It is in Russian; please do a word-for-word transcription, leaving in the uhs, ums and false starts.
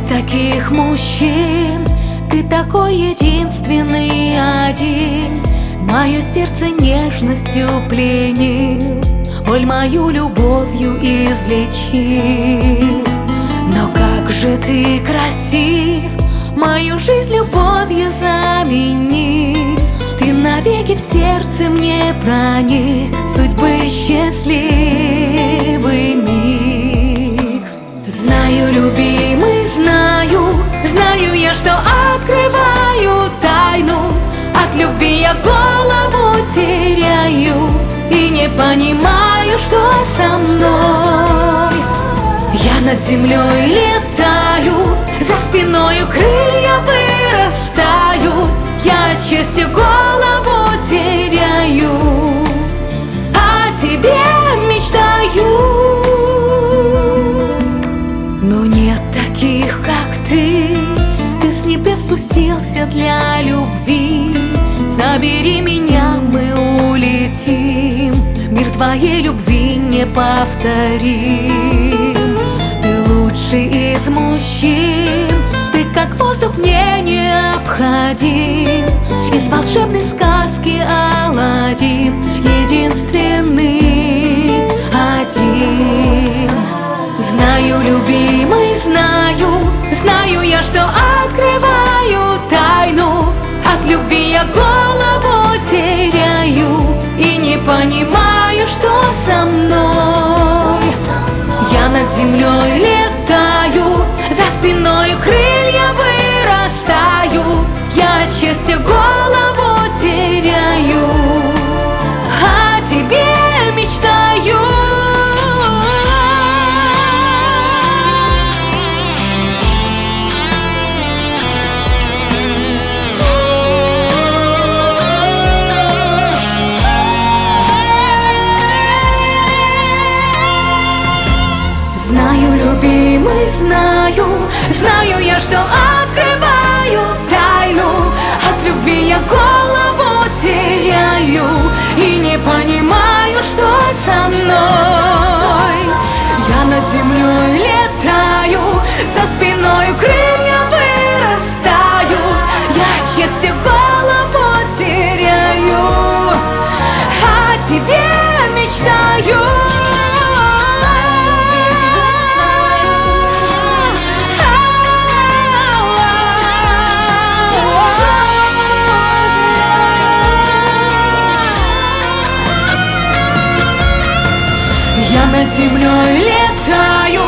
таких мужчин, ты такой единственный один. Мое сердце нежностью пленил, боль мою любовью излечил. Но как же ты красив, мою жизнь любовью замени. Ты навеки в сердце мне проник, судьбы счастливый миг. Знаю, любимый, знаю, знаю я, что открываю тайну. От любви я голову теряю и не понимаю, что со мной. Я над землей летаю, за спиною крылья вырастают. Я от счастья голову теряю, о тебе мечтаю. Но нет таких, как ты, ты с небес спустился для любви. Забери меня, мы улетим, мир твоей любви не повторим. Ты лучший из мужчин, ты как воздух мне необходим. Из волшебной сказки Аладдин, единственный один. Знаю, любимый, знаю, знаю я, что открываю тайну. От любви я голову теряю и не понимаю, что со мной. Я над землей летаю, за спиной крылья вырастают. Я от счастья голову теряю, о тебе мечтаю. Знаю, любимый, знаю, знаю я, что открываю тайну. От любви я голову теряю и не понимаю, что со мной. Я над землей летаю, за спиной крылья вырастают. Я от счастья голову теряю, о тебе мечтаю. Я над землей летаю,